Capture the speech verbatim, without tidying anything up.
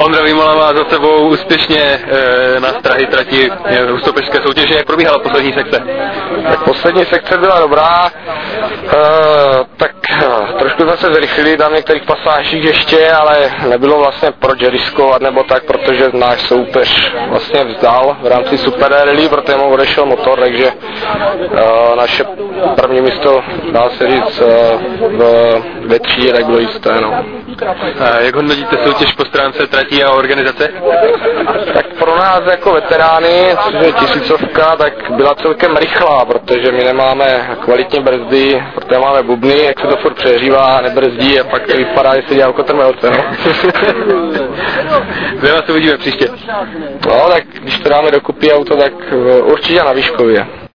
Ondra Vymala má za sebou úspěšně e, na strahy trati hustopeřské soutěže. Jak probíhala poslední sekce? Tak poslední sekce byla dobrá, e, tak trošku jsme se zrychlili tam v některých pasážích ještě, ale nebylo vlastně proč riskovat nebo tak, protože náš soupeř vlastně vzdal v rámci Super Rally, protože mu odešel motor, takže e, naše první místo, dá se říct, e, v, ve třídě, tak bylo jisté. No. A jak hodnotíte soutěž po stránce tratí a organizace? Tak pro nás jako veterány, což je tisícovka, tak byla celkem rychlá, protože my nemáme kvalitní brzdy, protože máme bubny, jak se to furt přehřívá, nebrzdí a pak to vypadá, jestli dělá kotrmelce, no. Kde vás uvidíme příště? No, tak když to dáme dokupy auto, tak určitě na Výškově.